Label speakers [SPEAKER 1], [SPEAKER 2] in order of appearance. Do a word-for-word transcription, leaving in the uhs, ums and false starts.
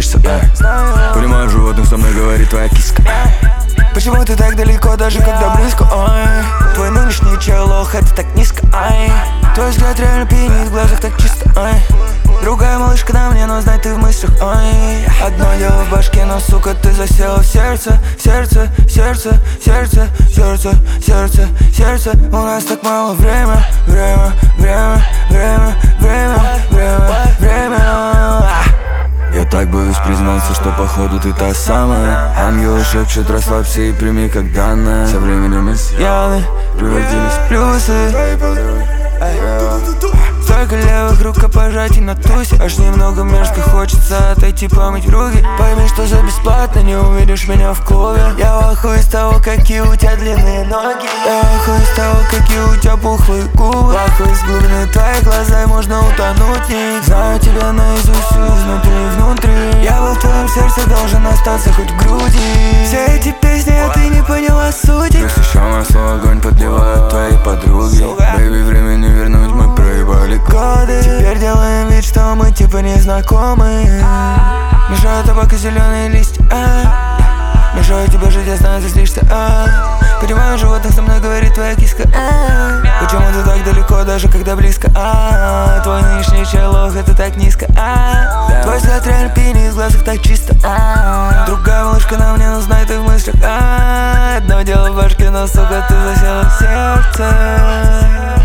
[SPEAKER 1] злишься, yeah. Понимаю, животных со мной говорит твоя киска.
[SPEAKER 2] Почему ты так далеко, даже когда близко, ой? Твой нынешний челох, это так низко, ай. Твой взгляд реально пьянит, в глазах так чисто, ай. Другая малышка на мне, но знай ты в мыслях, ой. Одно дело в башке, но, сука, ты засела в сердце. Сердце, сердце, сердце, сердце, сердце, сердце. У нас так мало время, время, время, время, время, время, время.
[SPEAKER 1] Я так боюсь признаться, что походу ты та самая. Ангелы шепчут, расслабься и прими как данное. Со временем изъяны превратились в плюсы.
[SPEAKER 2] Столько левых рукопожатий на тусе. Аж немного мерзко хочется отойти помыть руки. Пойми, что за бесплатно не увидишь меня в клубе. Я в ахуе с того, какие у тебя длинные ноги. Я в ахуе с того, какие у тебя пухлые губы. В ахуе с глубины твоих глаза, и можно утонуть в них. Знаю тебя наизусть изнутри и внутри. Я был в твоем сердце, должен остаться хоть в груди. Все эти песни, а ты не поняла сути.
[SPEAKER 1] Плюс еще масло, огонь подливают твои подруги. Бэйби, времени вернуть, мы проебали
[SPEAKER 2] годы. Теперь делаем вид, что мы типа не знакомы. Мешают табак и зеленые листья, а. Мешаю тебе жить, я знаю, ты злишься, а. Понимаю, животных со мной говорит твоя киска, а. Почему ты так далеко, даже когда близко, а. Твой нынешний челох, это так низко, а. Твой взгляд реально пьянит, в глазах так чисто, а. Другая малышка на мне, но знай ты в мыслях, а. Одно дело в башке, но, сука, ты засела в сердце.